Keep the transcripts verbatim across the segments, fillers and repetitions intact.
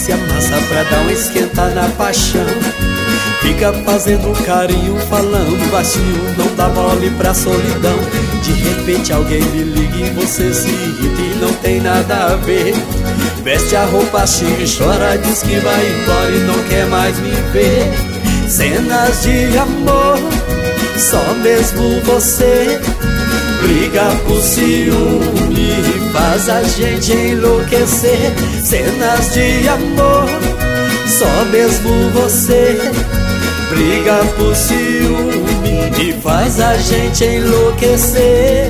se amassa pra dar um esquentar na paixão. Fica fazendo carinho, falando baixinho, não dá mole pra solidão. De repente alguém me liga e você se irrita e não tem nada a ver. Veste a roupa, xinga e chora, diz que vai embora e não quer mais me ver. Cenas de amor, só mesmo você briga por ciúme e faz a gente enlouquecer. Cenas de amor, só mesmo você briga por ciúme e faz a gente enlouquecer.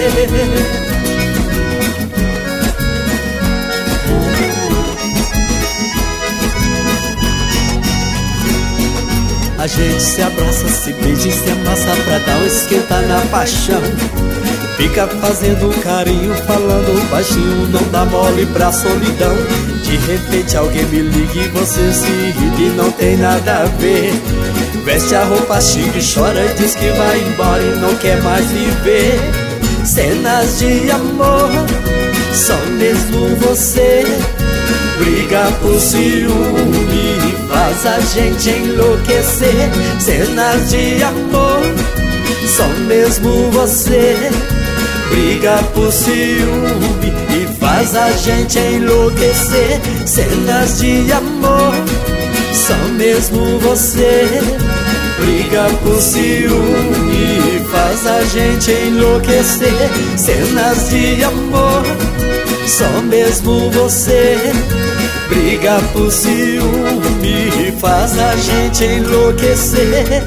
A gente se abraça, se beija e se amassa pra dar um esquentar na paixão. Fica fazendo carinho, falando baixinho, não dá mole pra solidão. De repente alguém me liga e você se irrita e não tem nada a ver. Veste a roupa, xinga e chora e diz que vai embora e não quer mais viver. Cenas de amor, só mesmo você briga por ciúme e faz a gente enlouquecer. Cenas de amor, só mesmo você briga por ciúme e faz a gente enlouquecer. Cenas de amor, só mesmo você briga por ciúme e faz a gente enlouquecer. Cenas de amor, só mesmo você briga por ciúme e faz a gente enlouquecer.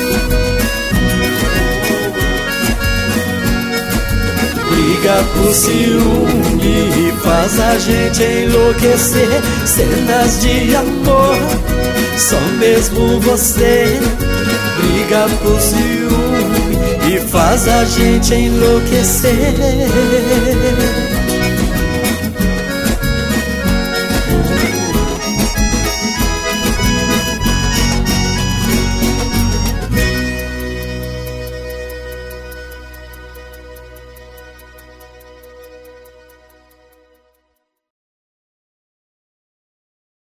Briga por ciúme e faz a gente enlouquecer. Cenas de amor, só mesmo você briga por ciúme e faz a gente enlouquecer.